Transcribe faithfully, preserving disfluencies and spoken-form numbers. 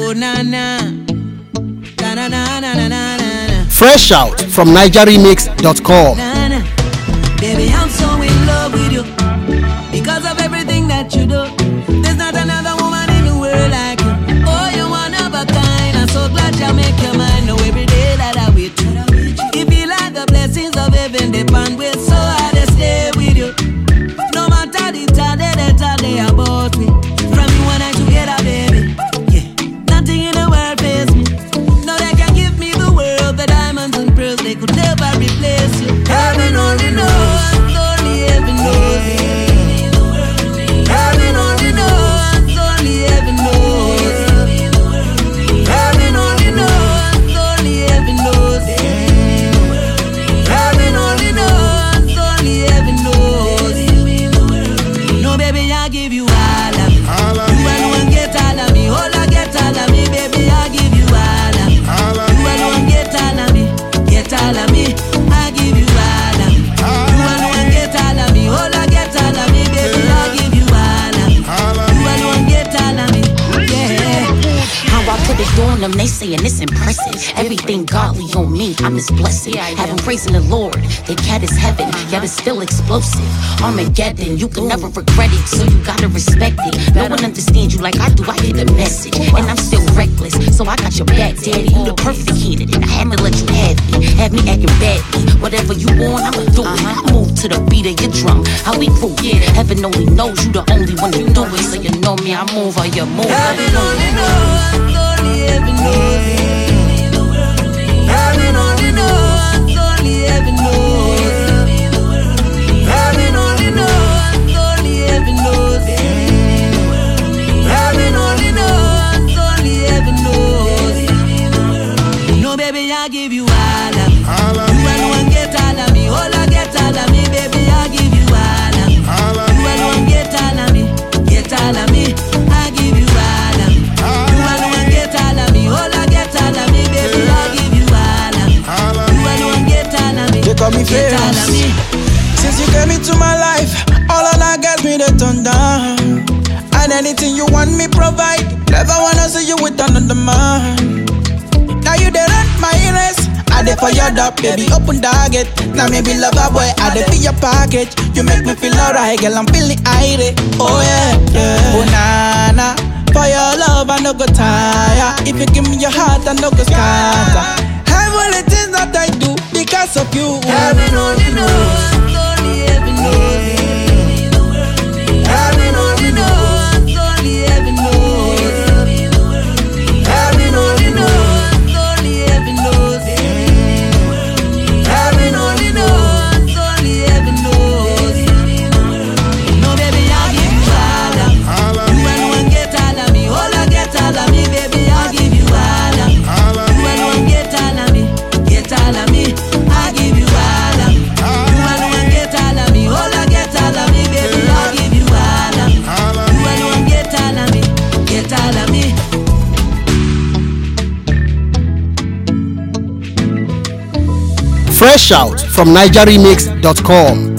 Oh na na, na na na na na na na. Fresh out from niger remix dot com. Na, na. Baby, I'm so in love with you because of everything that you do. There's not another woman in the world like you. Oh, you're one of a kind. I'm so glad you make your mind know every day that I wait you. If you like the blessings of heaven, they band with so hard to stay with you. No matter the time they tell they about me. From you and I together, baby. Yeah, nothing in the world pays me. No, they can give me the world, the diamonds and pearls. They could never replace you. Heaven only knows, only heaven knows. Heaven only knows, only heaven knows. Heaven only knows, only heaven knows. Heaven only knows, only heaven knows. No, baby, I give you all of me. You alone get all of me. All I get all of me, baby, I give you all of me. You alone get all of me. Get all of me. I give you all of me. You alone get all of me. All I get all of me, baby, I give you all of me. You alone get all of me. Yeah. How I put it on them, they saying it's impressive. Everything godly on me, I'm his blessing. Have him praising the Lord, the cat is heaven, yet it's still explosive. Armageddon, you can never regret it, so you gotta respect it. No one understands you like I do, I get the message. And I'm still reckless, so I got your back, daddy. You the perfect candidate, I had to let you have me. Have me acting badly, whatever you want, I'ma do it. I move to the beat of your drum, how we groove it. Heaven only knows you the only one to do it, so you know me, I move or you move. Heaven only knows, only heaven knows. Heaven only knows, only heaven knows. Heaven only knows, only heaven knows. Heaven only knows, only heaven knows. No, baby, I give you all of me. You alone get all of me. All I get all of me, baby, I give you all of me. You alone get all of me. Get all of me. I give you all of me. You alone get all of me. All I get all of me, baby, I give you all of me. You alone get all of me. They call me Get all of me. Since you came into my life, all of that gets me to turn down. And anything you want me provide. Never wanna see you with another man. Now you dey run my race. I dey for your dog, baby, open target. Now maybe lover boy, I dey for your package. You make me feel alright, girl, I'm feeling irate. Oh yeah, yeah. Oh na na, for your love I no go tire. If you give me your heart, I no go scatter. Everything that I do because of you. Heaven only knows, only heaven knows. Heaven only knows, only heaven knows. Heaven only knows, only heaven knows. Heaven only knows, only heaven knows. No, baby, I give you all of me. You alone get all of me. All I get all of me, baby, I give you all of me. You alone get all of me. Get all of me. I give you all of me. You alone get all of me. All I get all of me, baby, I give you all of me. You alone get all of me. Get all of me. Fresh out from niger remix dot com.